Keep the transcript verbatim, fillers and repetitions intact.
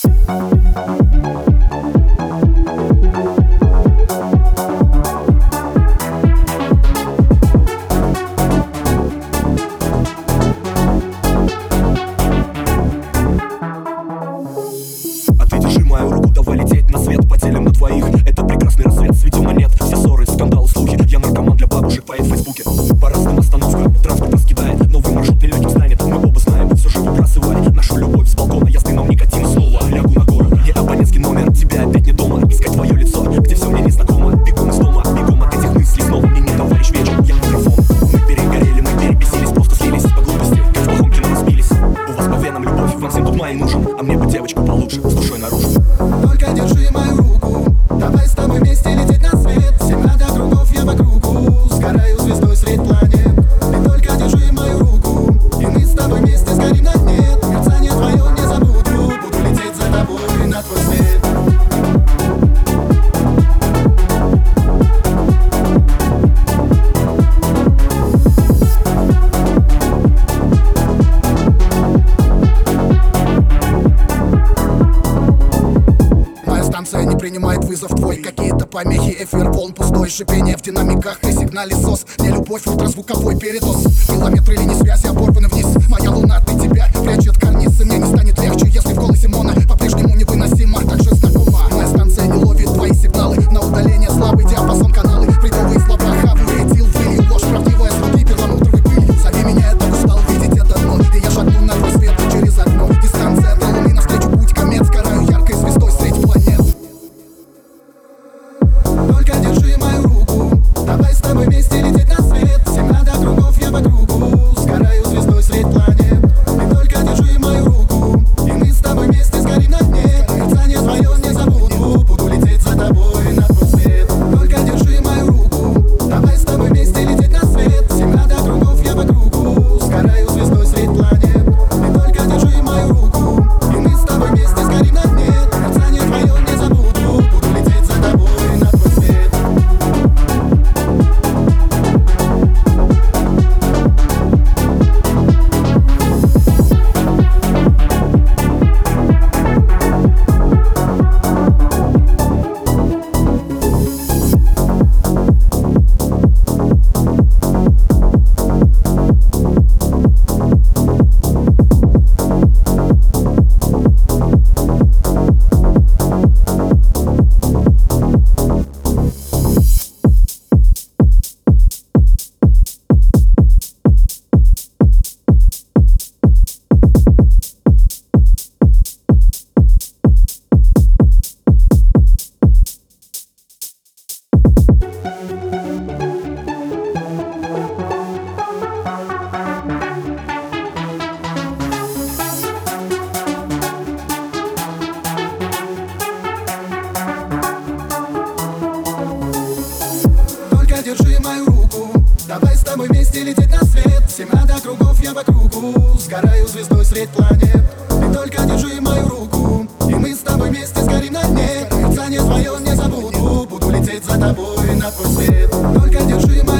мою руку, давай лететь на свет. Поделим на двоих, это прекрасный рассвет. Светим монет, все ссоры, скандалы, слухи. Я наркоман для бабушек, поэт в фейсбуке. По разным остановкам транспорт раскидает. Новый маршрут нелегким станет. Мы оба знаем, все же выбрасывали нашу любовь с балкона. Я с дымом никотин снова лягу на гору. Не абонентский номер, тебя опять не дома. Искать твое лицо, где все мне незнакомо. Бегом из дома, бегом от этих мыслей. Снова мне не товарищ вечер, я микрофон. Мы перегорели, мы перебесились, просто слились по глупости, как в плохом кино разбились. У вас по венам любовь, вам всем тут мои нужен. А мне бы девочку получше, с душой наружу. Только держи мою руку, давай с тобой вместе лететь на свет. Семь до кругов, я по кругу, сгораю звездой средь планет. Ты только держи мою руку, и мы с тобой вместе сгорим на дне. Мерцание твое не забуду, буду лететь за тобой на твой свет. Станция не принимает вызов твой. Какие-то помехи, эфир полн пустой. Шипение в динамиках и сигнале сос. Не любовь, ультразвуковой передоз. Километры линий связи оборваны вниз. Моя луна, ты тебя прячет карницы. Мне не станет легче, если в голосе моно по-прежнему невыносимо, так же знакома. Моя станция не ловит твои сигналы. На удаление слабый диапазон каналы. Бредовые слова, хавы, этил, пыль, ложь правдивая с руки перламутровой пылью. Зови меня, я так устал видеть это дно. И я шагну на твой свет через окно. Дистанция до луны, навстречу путь комет. Сгораю яркой звездой средь планет. Только держи мою руку, давай с тобой вместе лететь на свет. Семь до кругов, я по кругу, сгораю звездой средь планет. Ты только держи мою руку, и мы с тобой вместе сгорим на дне. Мерцание твое не забуду, буду лететь за тобой на твой свет. Только держи мою руку, давай с тобой вместе лететь на свет. Семь до кругов, я по кругу, сгораю звездой средь планет. Ты только держи мою руку, и мы с тобой вместе сгорим на дне. Мерцание твое не забуду, буду лететь за тобой на твой свет. Держи мою руку, давай с тобой вместе лететь на свет. Семь до кругов, я по кругу, сгораю звездой средь планет. Ты только держи мою руку, и мы с тобой вместе сгорим на дне. Мерцание твое не забуду, буду лететь за тобой на твой свет. Только держи мою